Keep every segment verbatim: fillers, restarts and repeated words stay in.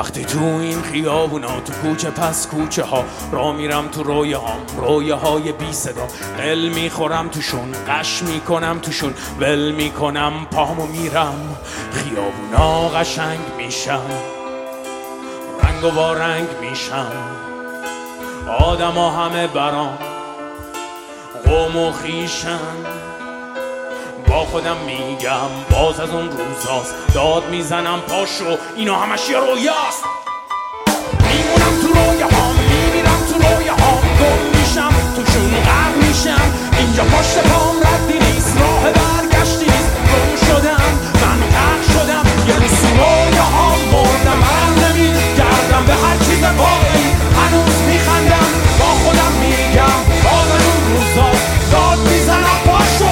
وقتی تو این خیابونا، تو کوچه پس کوچه ها، را میرم تو رویه هام، رویه های بی صدا، قل میخورم توشون، قش میکنم توشون، ول میکنم پامو میرم. خیابونا قشنگ میشن، رنگ و وارنگ میشن، آدم ها همه برام قوم و خیشن. با خودم میگم باز از اون روزاست، داد میزنم پاشو اینا همش یه رویاست. میمونم تو رویه هام، میمیرم تو رویه هام، گم میشم توشون، غرق میشم. اینجا پشت پام ردی نیست، راه برگشتی نیست. گم شدم، من غرق شدم، یه روز تو رویه هام مردم. برم نمیگردم به هر چیز واقعی، هنوز میخندم با خودم میگم باز از اون روزاست، داد میزنم پاشو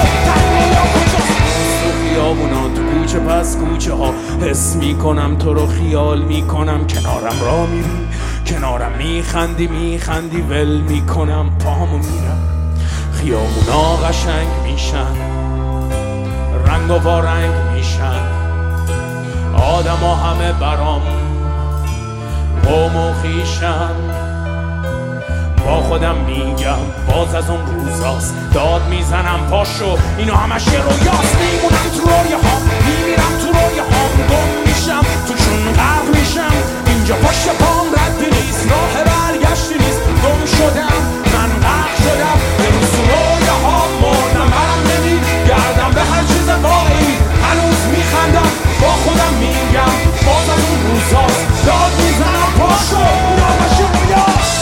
تو کوچه پس کوچه ها. حس میکنم تو رو، خیال میکنم کنارم را میری، کنارم میخندی میخندی، ول میکنم پامو میرم. خیابونا قشنگ میشن، رنگ و وارنگ میشن، آدم ها همه برام قوم و خیشن. با خودم میگم باز از اون روزاست، داد میزنم پاشو اینا همش یه رویاست. میمونم تو رویه ها، میمیرم تو رویه ها، گم میشم توشون، غرق میشم. اینجا پشت پام ردی نیست، راه برگشتی نیست. گم شدم، من غرق شدم، یه روز تو رویه ها مردم. برم نمیگردم به هر چیز واقعی، هنوز میخندم با خودم میگم باز از اون روزاست، داد میزنم پاشو اینا همش یه رویاست.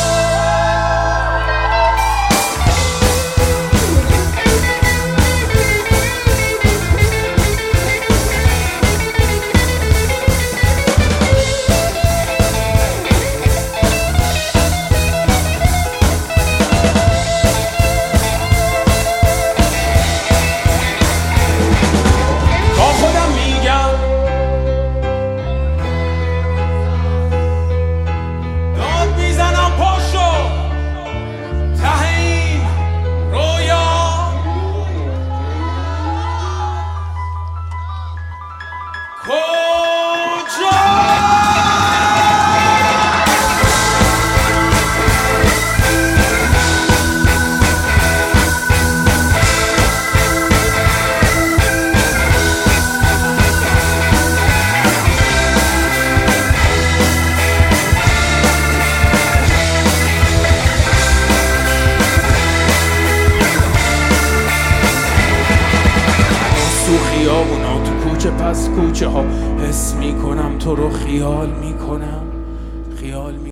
خیابونا تو کوچه پس کوچه ها، حس میکنم تو رو، خیال میکنم خیال میکنم